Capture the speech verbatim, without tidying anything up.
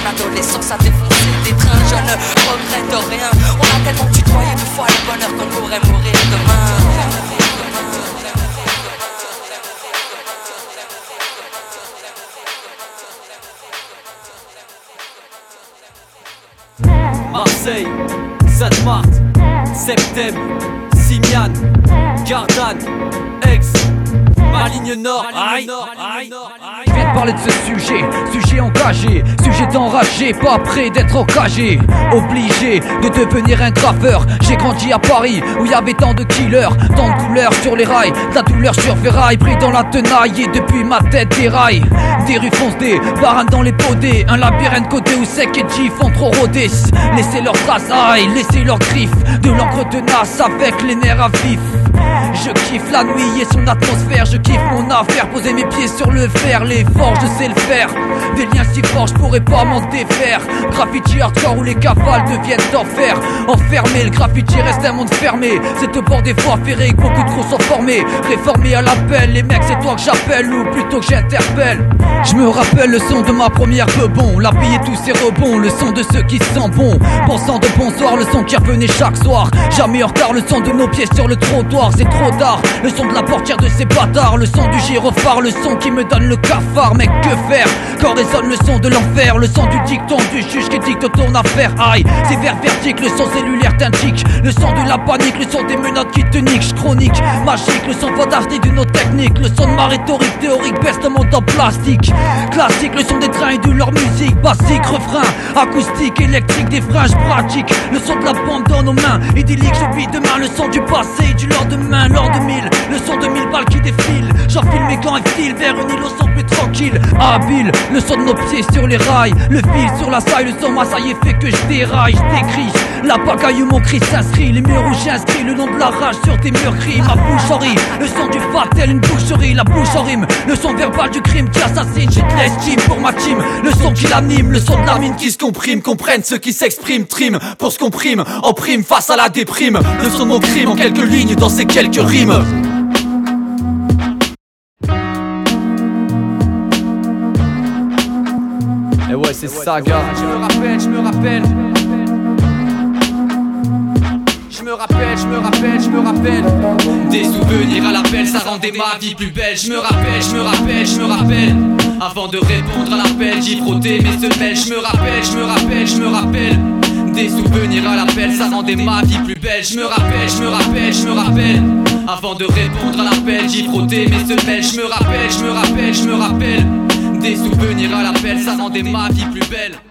mon adolescence à défoncer des trains. Je ne regrette rien. On a tellement tutoyé deux fois le bonheur qu'on pourrait mourir demain. Marseille, Sainte-Marthe, Septem, Simiane, Gardanne, Aix, Maligne Nord, aïe, Je viens de parler de ce sujet, sujet engagé, sujet d'enragé, pas prêt d'être engagé, obligé de devenir un graveur. J'ai grandi à Paris où il y avait tant de killers, tant de douleurs sur les rails, de la douleur sur ferraille, pris dans la tenaille et depuis ma tête déraille. Des rues foncées, barane dans les podés, un labyrinthe côté où sec et G font trop rôder. Laissez leurs traces, aïe, laissez leurs griffes, de l'encre tenace avec les nerfs à vif. Je kiffe la nuit et son atmosphère, je kiffe mon affaire, poser mes pieds sur le fer, l'effort je sais le faire. Des liens si forts je pourrais pas m'en défaire. Graffiti hardcore où les cavales deviennent d'enfer. Enfermé, le graffiti reste un monde fermé. C'est au bord des voies ferrées que beaucoup de gros sont formés. Réformé à l'appel, les mecs c'est toi que j'appelle ou plutôt que j'interpelle. Je me rappelle le son de ma première rebond, la vie et tous ses rebonds, le son de ceux qui se sentent bons. Pensant de bonsoir, le son qui revenait chaque soir. Jamais en retard, le son de nos pieds sur le trottoir. C'est trop tard, le son de la portière de ces bâtards, le son du gyrophare, le son qui me donne le cafard. Mec que faire quand résonne le son de l'enfer, le son du dicton du juge qui dicte ton affaire. Aïe, c'est vers vertique, le son cellulaire t'indique, le son de la panique, le son des menottes qui te niquent. Chronique, magique, le son fantastique d'une autre technique, le son de ma rhétorique théorique baisse le monde en plastique. Classique, le son des trains et de leur musique, basique, refrain, acoustique, électrique, des freins, pratique. Le son de la bande dans nos mains, idyllique, je vis demain, le son du passé et du lendemain, l'an deux mille, le son de mille balles qui défilent. J'enfile mes gants et file vers une île au son plus tranquille. Habile, le son de nos pieds sur les rails, le fil sur la saille, le son m'assaille fait que je déraille, je décris. La pagaille où mon cri s'inscrit, les murs où j'inscris le nom de la rage sur tes murs gris. Ma bouche en rime, le son du fatel, une boucherie, la bouche en rime, le son verbal du crime qui assassine. J'ai de l'estime pour ma team, le son qui l'anime, le son de la mine qui se comprime, comprennent ceux qui s'expriment, trime pour ce qu'on prime, en prime face à la déprime. Le son de mon crime en quelques lignes dans ces quelques rimes. Et ouais c'est ça gars. Je me rappelle, je me rappelle. Je me rappelle, je me rappelle, je me rappelle. Des souvenirs à l'appel, ça rendait ma vie plus belle. Je me rappelle, je me rappelle, je me rappelle. Avant de répondre à l'appel, j'y frottais mes semelles. Je me rappelle, je me rappelle, je me rappelle. Des souvenirs à l'appel, ça rendait ma vie plus belle. Je me rappelle, je me rappelle, je me rappelle. Avant de répondre à l'appel, j'y frottais mes semelles. Je me rappelle, je me rappelle, je me rappelle. Des souvenirs à l'appel, ça rendait ma vie plus belle.